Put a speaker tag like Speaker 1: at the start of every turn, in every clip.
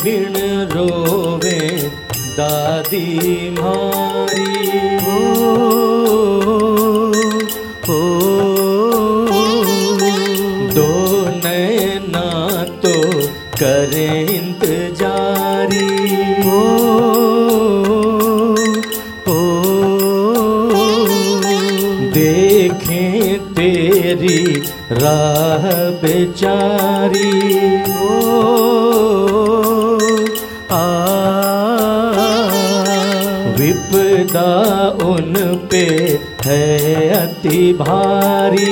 Speaker 1: बिन रोवे दादी मारी। दो नैना तो करे इंतजारी। देखें तेरी राह बेचारी। विपदा उन पे है अति भारी।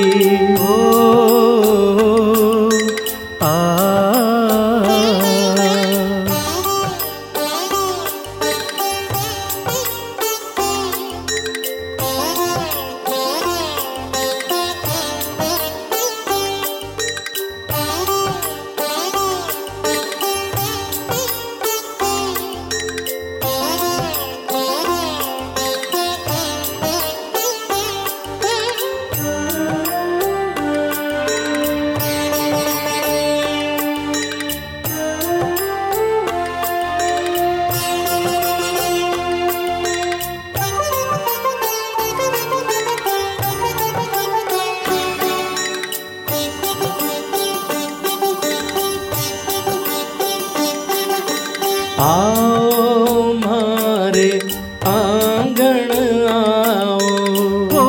Speaker 1: आओ मारे आंगन आओ।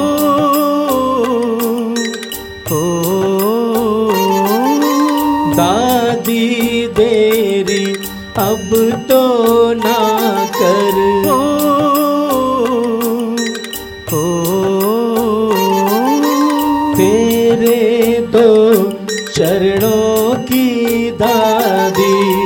Speaker 1: दादी देरी अब तो ना कर। तेरे दो चरणों की दादी।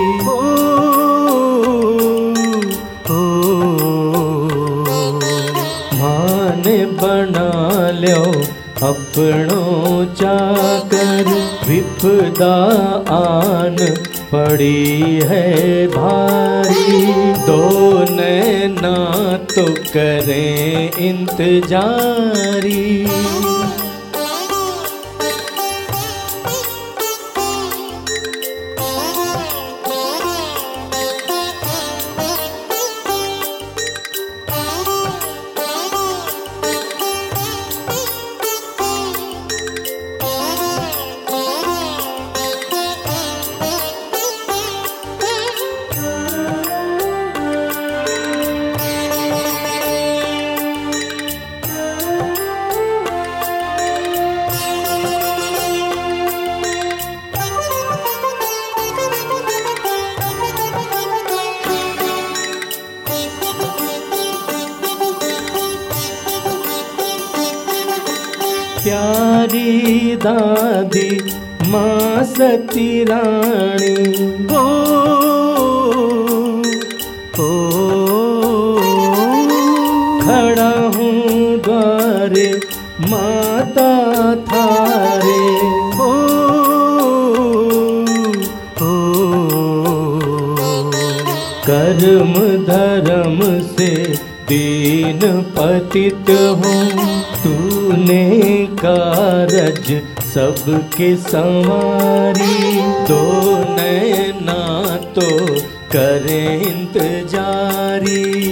Speaker 1: बना लो अपनों चाकर। विपदा आन पड़ी है भारी। दो नैना तो करें इंतजारी। प्यारी दादी माँ सती रानी। खड़ा हूँ द्वारे माता थारे। कर्म धर्म से दीन पतित हूँ। तूने कारज सबके संवारी। दो नैना तो करे इंतजारी।